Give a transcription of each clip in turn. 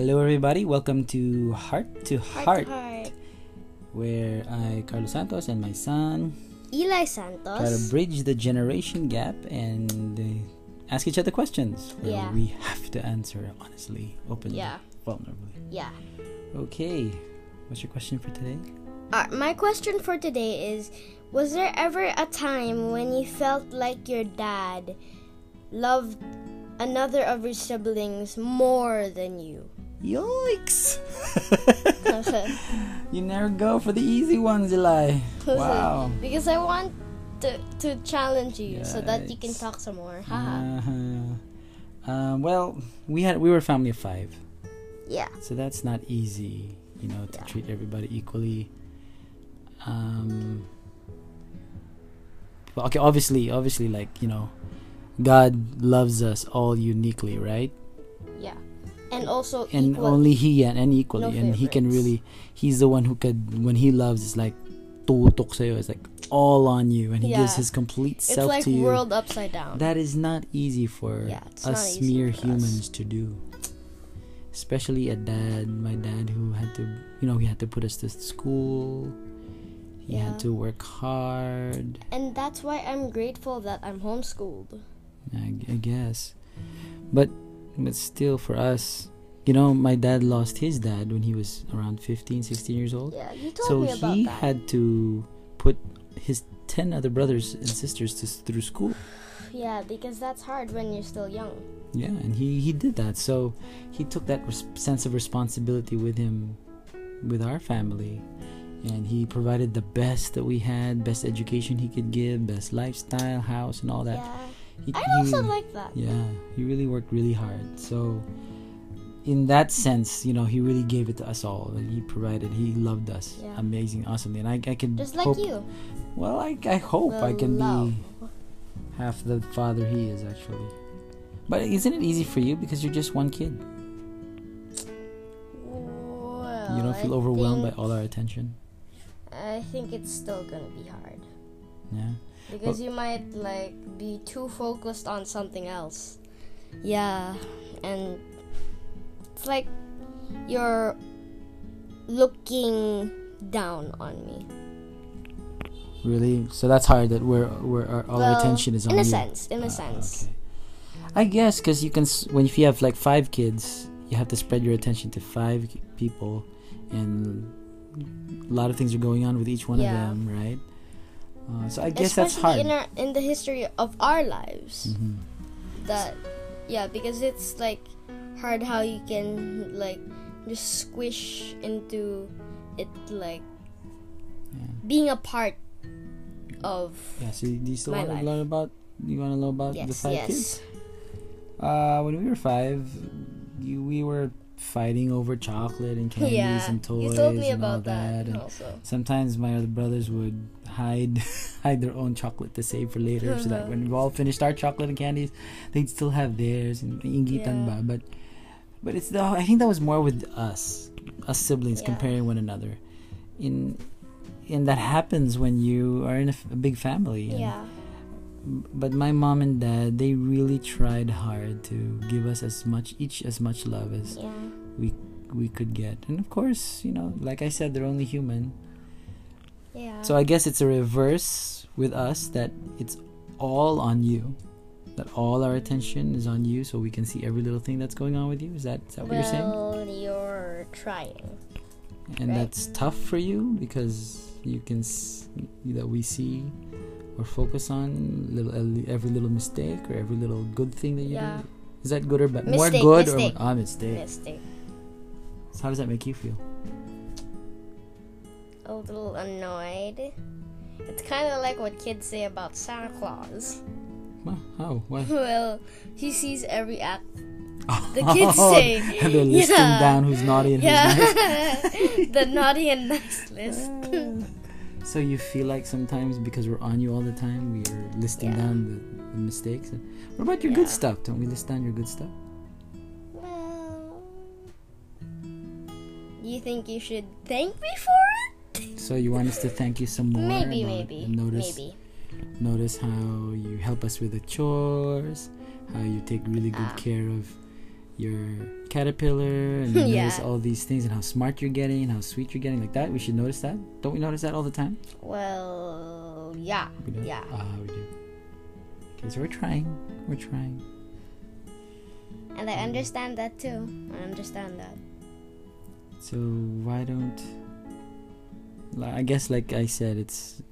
Hello, everybody. Welcome to Heart to Heart, Heart. where I, Carlos Santos, and my son Eli try to Santos. bridge the generation gap and ask each other questions where Yeah. we have to answer honestly, openly, Yeah. vulnerably. Yeah. Okay, what's your question for today? My question for today is, was there ever a time when you felt like your dad loved another of your siblings more than you? Yikes! You never go for the easy ones, Eli. Wow. Because I want to challenge you so that you can Yikes. talk some more. Haha. Well, we were a family of 5. Yeah. So that's not easy, to Yeah. treat everybody equally. Well, okay, obviously, like, God loves us all uniquely, right? Yeah. And also And equal. only He and equally, No and He can favorites. He's the one who could, when He loves, it's like tutok sa'yo, it's like all on you, and He gives Yeah. His complete It's self like to you. world upside down. That is not easy for Yeah, it's not us easy mere for us. humans to do. Especially my dad who had to, he had to put us to school. He Yeah. had to work hard, And that's why I'm grateful that I'm homeschooled. I guess. But still for us, my dad lost his dad when he was around 15, 16 years old. Yeah, you told So me about he that. had to put his 10 other brothers and sisters through school. Yeah, because that's hard when you're still young. Yeah, and he did that. So he took that sense of responsibility with him, with our family. And he provided the best that we had, best education he could give, best lifestyle, house, and all that. Yeah. He, I also like that. Yeah, he really worked really hard. So in that sense, he really gave it to us all. He provided, he loved us. Yeah. Amazing, awesomely. And I can Just like hope, you. Well, I hope I can Love. be half the father he is, actually. But isn't it easy for you because you're just one kid? Well, You don't feel I overwhelmed by think- all our attention? I think it's still gonna be hard. Yeah. Because you might be too focused on something else. Yeah, and it's like you're looking down on me. Really? So that's hard that all our Well, attention is on in you. a sense, in a sense. Okay. I guess because you can, if you have 5 kids, you have to spread your attention to 5 people, and a lot of things are going on with each one Yeah. of them, right? So I guess that's Especially hard. in the history of our lives. Mhm. Because it's hard how you can just squish into it, Yeah. being a part of. Yeah. So do you still My want to life. learn about? You want to know about the 5 kids? When we were 5, we were fighting over chocolate and candies Yeah, and toys you told me and all about that And also. sometimes my other brothers would hide their own chocolate to save for later, so that when we all finished our chocolate and candies, they'd still have theirs. And ingitan Yeah. ba? But it's I think that was more with us siblings Yeah. comparing one another. In that happens when you are in a big family. And, Yeah. But my mom and dad, they really tried hard to give us as much love as Yeah. we could get. And of course, like I said, they're only human. Yeah. So I guess it's a reverse with us, that it's all on you. That all our attention is on you, so we can see every little thing that's going on with you. Is that what you're saying? Well, you're trying. And right. that's tough for you because you can that we see or focus on every little mistake or every little good thing that you Yeah. do. Is that good or bad? More Mistake, good mistake. or mistake? Mistake. So how does that make you feel? A little annoyed. It's kind of like what kids say about Santa Claus. How? Why? Well, he sees every act the kids say. And they're listing Yeah. down who's naughty and who's nice. The naughty and nice list. So you feel like sometimes because we're on you all the time, we are listing Yeah. down the mistakes. What about your Yeah. good stuff? Don't we list down your good stuff? Well, do you think you should thank me for it? So you want us to thank you some more? Maybe. and notice how you help us with the chores, how you take really good Ah. care of your caterpillar, and you Yeah. notice all these things and how smart you're getting and how sweet you're getting, like that. We should notice that. Don't we notice that all the time? Well, yeah. We do. Yeah. We do. Okay, so we're trying. And I understand that too. I understand that. So why don't, I guess, like I said, it's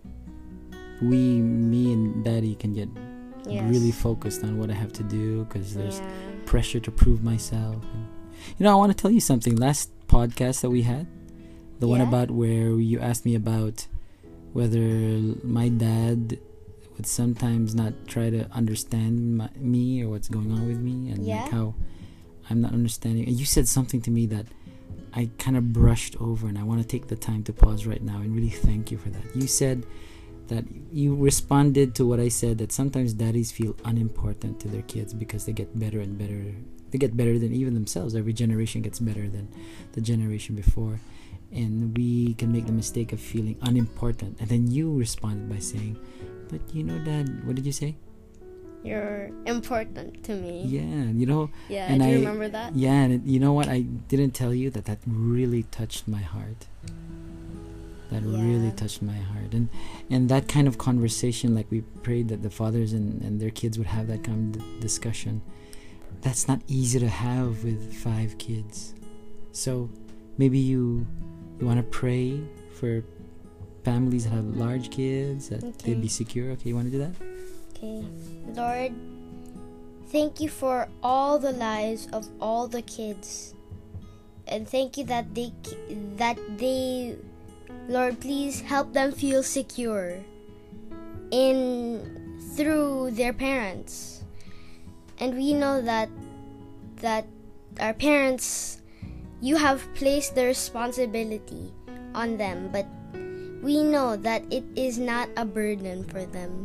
me and Daddy can get Yes. really focused on what I have to do, because there's Yeah. pressure to prove myself. And, I want to tell you something. Last podcast that we had, the one Yeah? about where you asked me about whether my dad would sometimes not try to understand me or what's going on with me, and Yeah? like how I'm not understanding. And you said something to me that I kind of brushed over, and I want to take the time to pause right now and really thank you for that. You said that you responded to what I said, that sometimes daddies feel unimportant to their kids because they get better and better. They get better than even themselves. Every generation gets better than the generation before. And we can make the mistake of feeling unimportant. And then you responded by saying, but Dad, what did you say? You're important to me. Yeah, Yeah, and do you I- remember that? Yeah, and you know what? I didn't tell you that really touched my heart. That really Yeah. touched my heart. And that kind of conversation, like we prayed that the fathers and their kids would have that kind of discussion. That's not easy to have with 5 kids. So maybe you want to pray for families that have large kids, that Okay. they'd be secure. Okay, you want to do that? Okay. Lord, thank you for all the lives of all the kids. And thank you that they Lord, please help them feel secure through their parents. And we know that our parents, you have placed the responsibility on them, but we know that it is not a burden for them.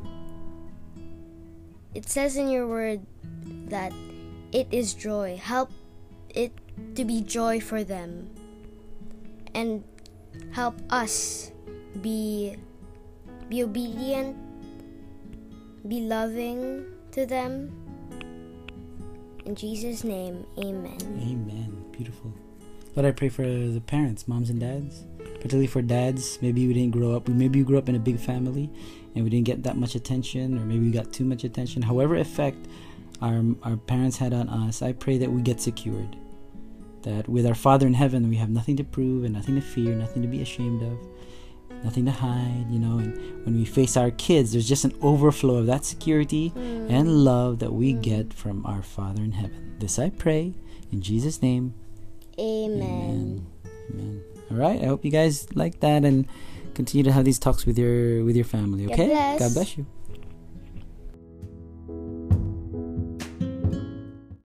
It says in your word that it is joy. Help it to be joy for them. And help us be obedient, be loving to them. In Jesus' name, amen. Amen. Beautiful. Lord, I pray for the parents, moms and dads, particularly for dads. Maybe we didn't grow up. Maybe you grew up in a big family and we didn't get that much attention, or maybe we got too much attention. However effect our parents had on us, I pray that we get secured. That with our Father in heaven, we have nothing to prove and nothing to fear, nothing to be ashamed of, nothing to hide, And when we face our kids, there's just an overflow of that security and love that we get from our Father in heaven. This I pray in Jesus' name. Amen. Amen. All right. I hope you guys like that and continue to have these talks with your family. God Okay. bless. God bless you.